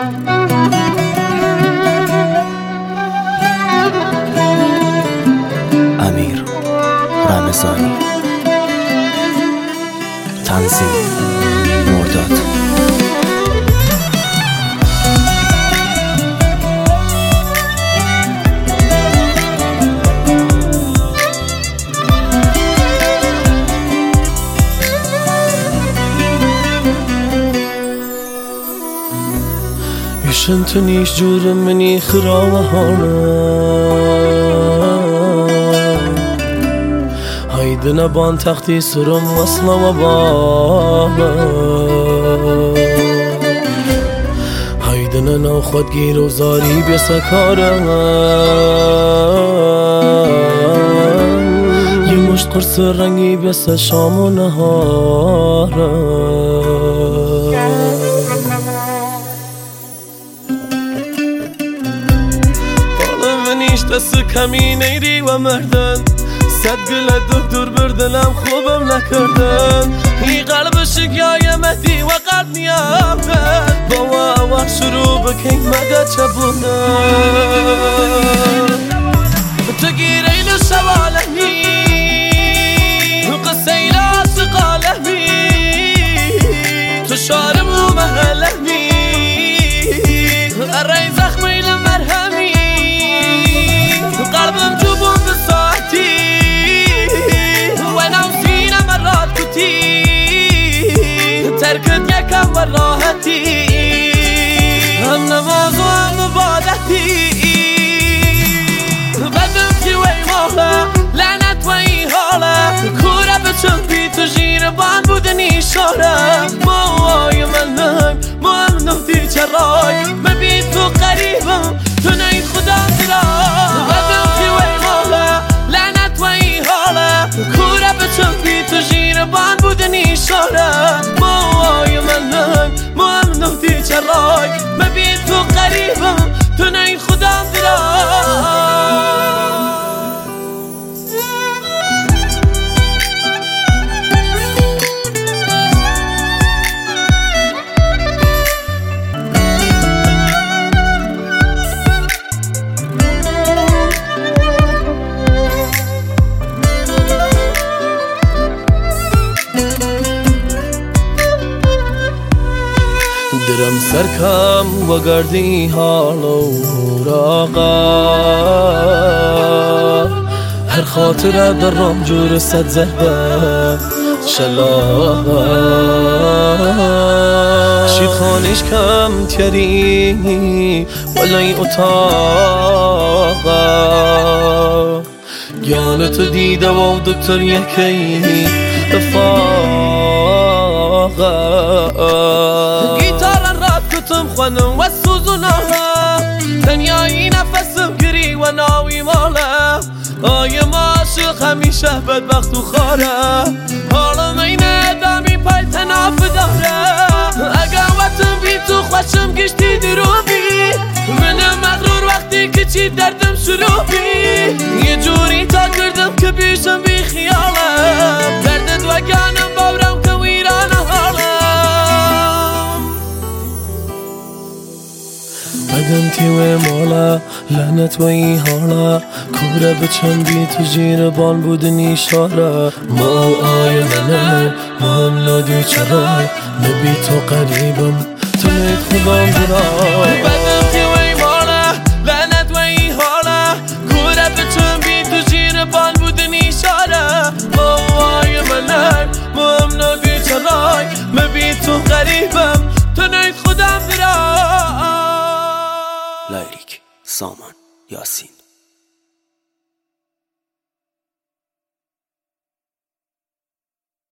امیر رمضانی، تنظیم مرداد. يشنتنيش جور مني خراوهانا هيدنا بان تختي سرم وصلا وبانا هيدنا ناخد گیر و زاری بسكارا يمشت قرص رنگي بس شام و نهارا دست کمی نیری و مردن صد گله دکتر بردنم خوبم نکردن این قلب شگیای مهدی و قلب نیامدن با وقت شروع بکن مگه چبونن تو گیرین شوالهی قصه ایلا سقالهی تو شارم و محلهی ارای زخمی لمرهمی قلبم جبون بساعتي وانا وسينا مرات كتير تركت يكم وراهتي النماز ومبادتي بدم في وي مولا لعنت وي هالا كورا بچم بي تجير بان بودني شارا موای من نم ممنو دي چراي مبي تو قريبم تو ناي خدا دراي کورا بچم بی تو جیر بان بودنی شاره موای منم ممنوع دی چرای مبی تو قریبم تو نی خودم درم سرکم و گردی حال و راقا هر خاطره درم جور صد زهبه شلاقا شید خانش کم تیری ولای اتاقا گیانت دیده و دکتر یکی افاقا گیتارن خونم و سوزونها دنیایی نفسم گری و ناوی ماله آیم عاشق همیشه بدبخت و خاره حالم این ادامی پای تناف داره اگه وطن بی تو خوشم گشتی دروبی منم مغرور وقتی که چی دردم شروع بی یه جوری تا کردم که بیشم بی خیالم دردت و گانم باورم که ویرانه بدم تیوه مالا لعنت و ای حالا کوره بچم بی تو جیر بان بودنی شاره ما آی منه مهم نادی چرای نبی تو قریبم تو نید خودم برای بدم تیوه مالا لعنت و ای حالا کوره بچم بی تو جیر بان بودنی شاره ما آی منه مهم نادی چرای نبی تو قریبم تو نید خودم برای لایریک سامان یاسین.